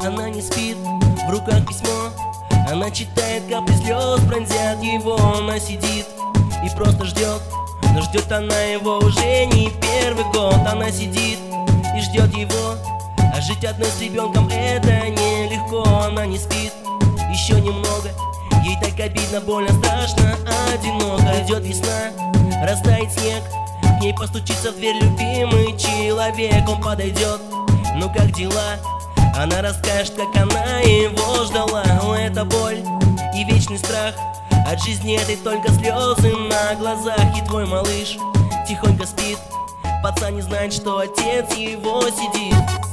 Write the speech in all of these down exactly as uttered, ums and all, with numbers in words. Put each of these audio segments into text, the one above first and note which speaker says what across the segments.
Speaker 1: Она не спит, в руках письмо. Она читает, капли слез пронзят его. Она сидит и просто ждет, но ждет она его уже не первый год. Она сидит и ждет его, а жить одной с ребенком это нелегко. Она не спит еще немного, ей так обидно, больно, страшно, одиноко. Идет весна, растает снег, к ней постучится в дверь любимый человек. Он подойдет, ну как дела? Она расскажет, как она его ждала. О, это боль и вечный страх, от жизни этой только слезы на глазах. И твой малыш тихонько спит, пацан не знает, что отец его сидит.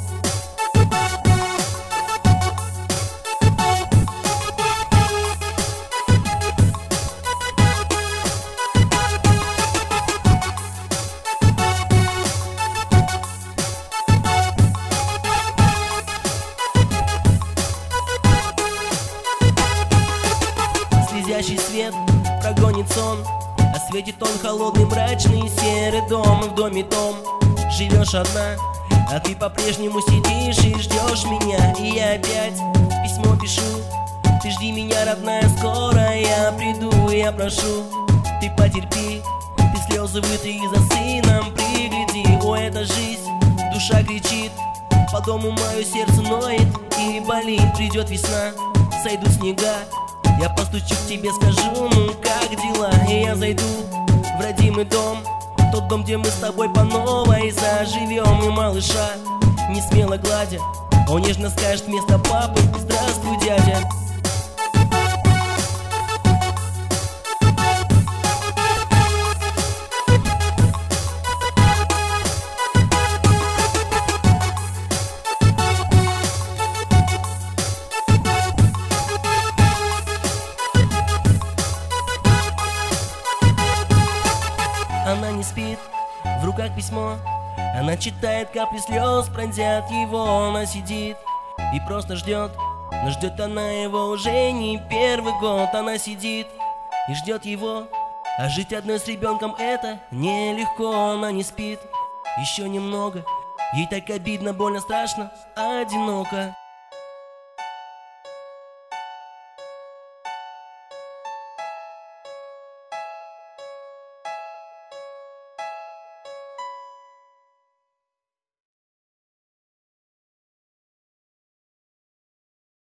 Speaker 1: Слезящий свет прогонит сон, осветит он холодный, мрачный, серый дом. В доме том живешь одна, а ты по-прежнему сидишь и ждешь меня. И я опять письмо пишу: ты жди меня, родная, скоро я приду. Я прошу, ты потерпи, ты слезы вытри и за сыном пригляди. О, это жизнь, душа кричит, по дому мое сердце ноет и болит. Придет весна, сойдут снега, я постучу к тебе, скажу, ну как дела? И я зайду в родимый дом, тот дом, где мы с тобой по новой заживем. И малыша, не смело гладя, он нежно скажет вместо папы: здравствуй, дядя. Она не спит, в руках письмо. Она читает, капли слез пронзят его. Она сидит и просто ждет, но ждет она его уже не первый год. Она сидит и ждет его, а жить одной с ребенком это нелегко. Она не спит еще немного, ей так обидно, больно, страшно, одиноко.